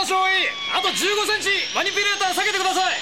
少尉、あと15センチマニピュレーター下げてください。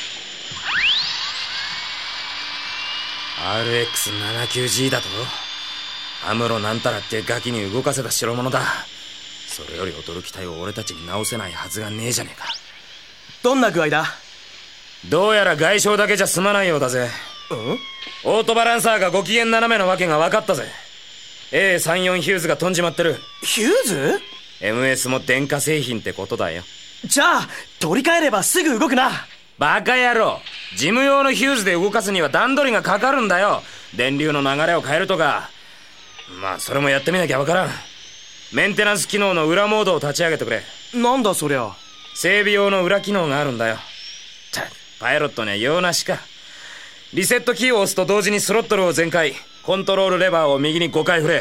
RX79G だと？アムロなんたらってガキに動かせた代物だ。それより驚き隊を俺たちに直せないはずがねえじゃねえか。 どんな具合だ？ どうやら外傷だけじゃ済まないようだぜ。オートバランサーがご機嫌斜めのわけが分かったぜ。 A34 ヒューズが飛んじまってる。 ヒューズ？ MS も電化製品ってことだよ。 じゃあ取り替えればすぐ動くな。 バカ野郎、事務用のヒューズで動かすには段取りがかかるんだよ。電流の流れを変えるとか。まあそれもやってみなきゃ分からん。メンテナンス機能の裏モードを立ち上げてくれ。 なんだそりゃ。 整備用の裏機能があるんだよ。パイロットには用なしか。リセットキーを押すと同時にスロットルを全開、コントロールレバーを右に5回振れ。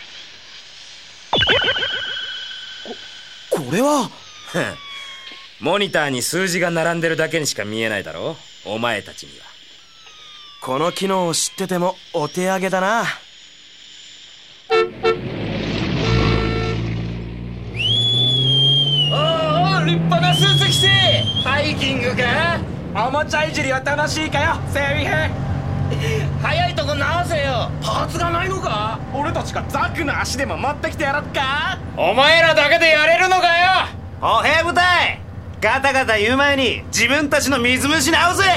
これはモニターに数字が並んでるだけにしか見えないだろう、お前たちには。 この機能を知っててもお手上げだな。 おお、立派なスーツ着て。ハイキングか？ おもちゃいじりは楽しいかよ、整備兵。 早いとこ直せよ。パーツがないのか？ 俺たちがザクの足でも持ってきてやろっか。 お前らだけでやれるのかよ。 歩兵部隊、ガタガタ言う前に自分たちの水虫直せ。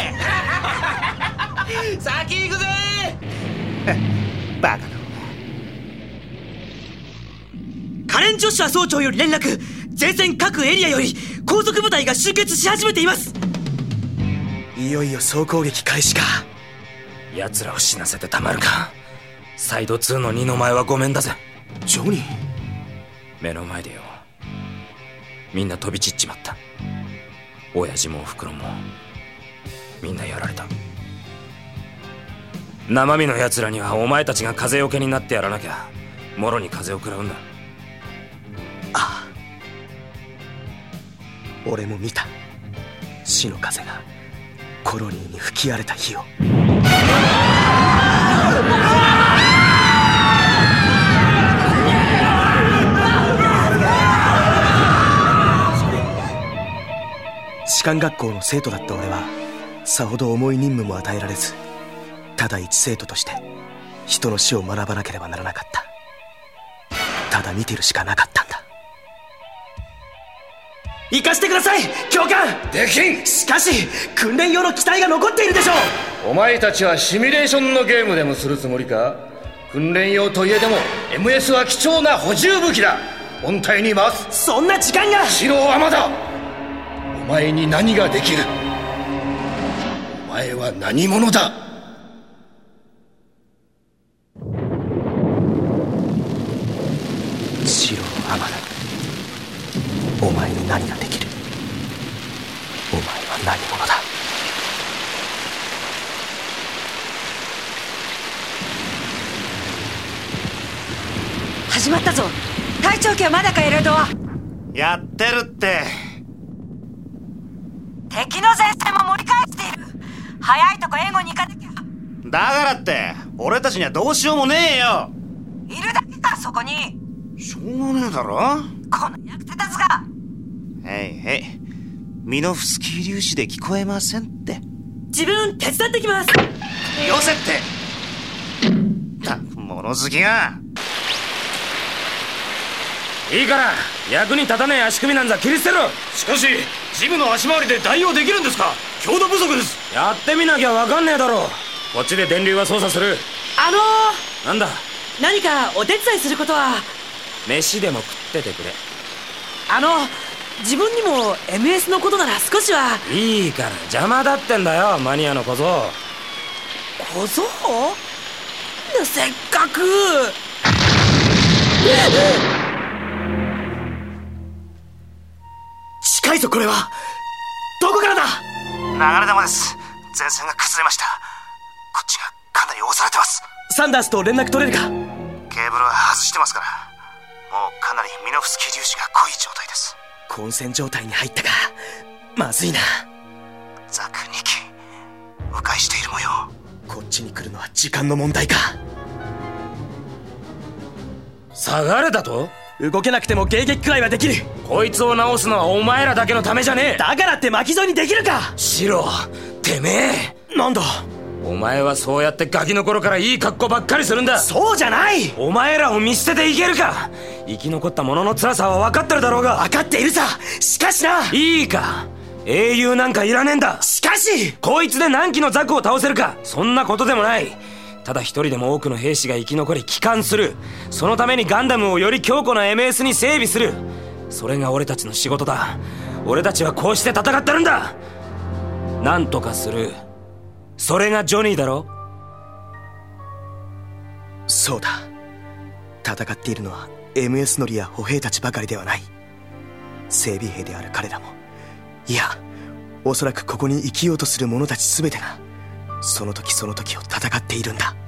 先行くぜ。 バカだ。 カレン・ジョシュア総長より連絡。前線各エリアより高速部隊が集結し始めています。 いよいよ総攻撃開始か。 奴らを死なせてたまるか。サイド2の2の前はごめんだぜ。 ジョニー、 目の前でよ、みんな飛び散っちまった。親父もおふくろもみんなやられた。生身の奴らにはお前たちが風よけになってやらなきゃもろに風を食らうんだ。 ああ、俺も見た。死の風がコロニーに吹き荒れた日を。士官学校の生徒だった俺はさほど重い任務も与えられず、ただ一生徒として人の死を学ばなければならなかった。ただ見てるしかなかったんだ。行かしてください教官。 できん。 しかし訓練用の機体が残っているでしょう。 お前たちはシミュレーションのゲームでもするつもりか？訓練用といえども MS は貴重な補充武器だ。本体に回す。 そんな時間が。 城はまだ。お前に何ができる？お前は何者だ？ 城はまだ。お前に何ができる？お前は何者だ？ 始まったぞ。隊長機はまだか？エルドはやってるって。 敵の前線も盛り返している。早いとこ援護に行かなきゃ。 だからって俺たちにはどうしようもねえよ。 いるだけかそこに。 しょうがねえだろ。 この役立たずが。 へいへい、ミノフスキー粒子で聞こえませんって。 自分手伝ってきます。 よせって。たく物好きが。 いいから役に立たねえ足首なんざ切り捨てろ。 しかしジムの足回りで代用できるんですか？強度不足です。 やってみなきゃ分かんねえだろ。こっちで電流は操作する。なんだ？ 何かお手伝いすることは。 飯でも食っててくれ。 自分にも MS のことなら少しは。 いいから邪魔だってんだよ、マニアの小僧。 小僧？せっかく。 近いぞ。これはどこからだ？ 流れ弾です。前線が崩れました。こっちがかなり押されてます。 サンダースと連絡取れるか？ ケーブルは外してますから、もうかなりミノフスキー粒子が濃い状態です。 混戦状態に入ったか。まずいな。 ザク2機迂回している模様。 こっちに来るのは時間の問題か。 下がれだと？ 動けなくても迎撃くらいはできる。 こいつを直すのはお前らだけのためじゃねえ。 だからって巻き添えにできるか。 シロ、てめえ。 なんだ。 お前はそうやってガキの頃からいい格好ばっかりするんだ。 そうじゃない。 お前らを見捨てていけるか。生き残った者の辛さは分かってるだろうが。 分かっているさ。しかしな。 いいか、英雄なんかいらねえんだ。 しかしこいつで何機のザクを倒せるか、そんなことでもない。ただ一人でも多くの兵士が生き残り帰還する。そのためにガンダムをより強固な MS に整備する。それが俺たちの仕事だ。俺たちはこうして戦ってるんだ。なんとかする。それがジョニーだろ。 そうだ。戦っているのは MS 乗りや歩兵たちばかりではない。整備兵である彼らも、いやおそらくここに生きようとする者たち全てがその時その時を戦っているんだ。